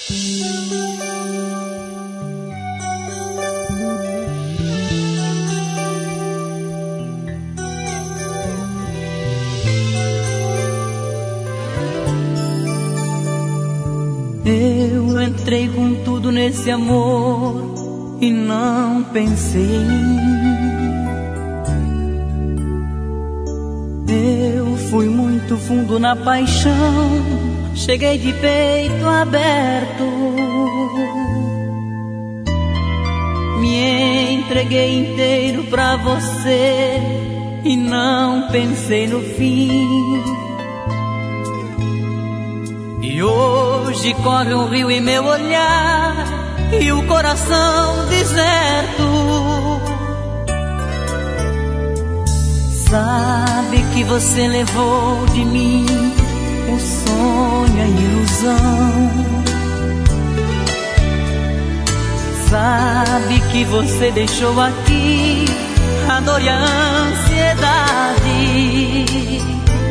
Eu entrei com tudo nesse amor e não pensei em mim. Eu fui muito fundo na paixão, cheguei de peito aberto, me entreguei inteiro pra você e não pensei no fim. E hoje corre um rio em meu olhar e o coração deserto. Sabe que você levou de mim o sonho e a ilusão. Sabe que você deixou aqui a dor e a ansiedade.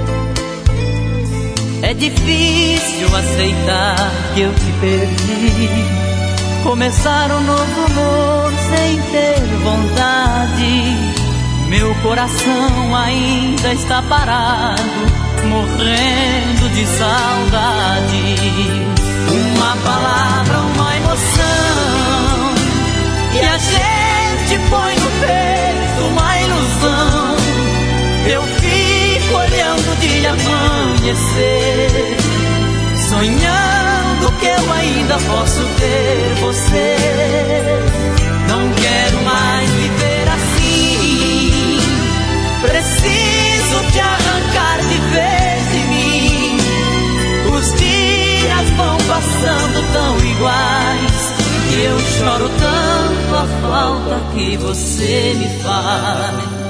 É difícil aceitar que eu te perdi, começar um novo amor sem ter vontade. Meu coração ainda está parado, morrendo de saudade. Uma palavra, uma emoção, e a gente põe no peito uma ilusão. Eu fico olhando o dia amanhecer, sonhando que eu ainda posso ter você. Não quero mais viver assim, preciso te arrancar de vez de mim. Os dias vão passando tão iguais e eu choro tanto a falta que você me faz.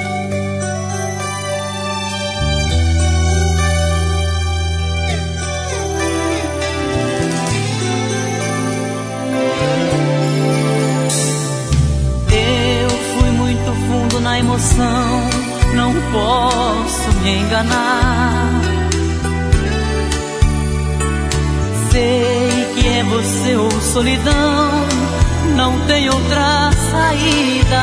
Na emoção, não posso me enganar. Sei que é você ou solidão, não tem outra saída.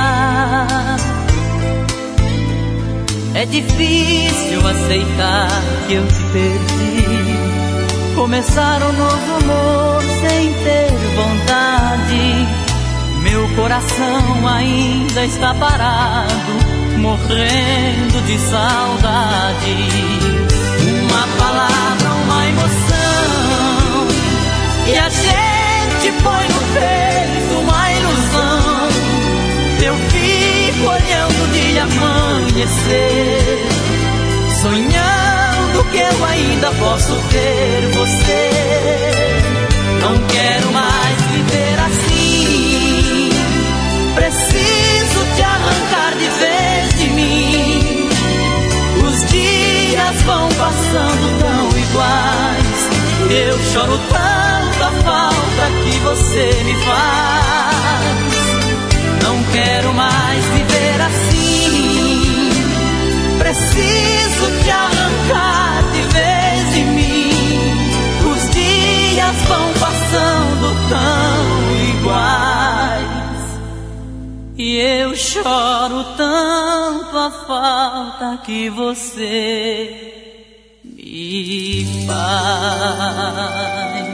É difícil aceitar que eu te perdi, começar um novo amor sem ter vontade. Meu coração ainda está parado, morrendo de saudade. Uma palavra, uma emoção, e a gente põe no peito uma ilusão. Eu fico olhando o dia amanhecer, sonhando que eu ainda posso ter você. Não quero mais viver assim, preciso te arrancar de vez de mim. Os dias vão passando tão iguais, eu choro tanto a falta que você me faz. Não quero mais viver assim, preciso te arrancar de vez de mim. Os dias vão passando tão iguais e eu choro tanto a falta que você me faz.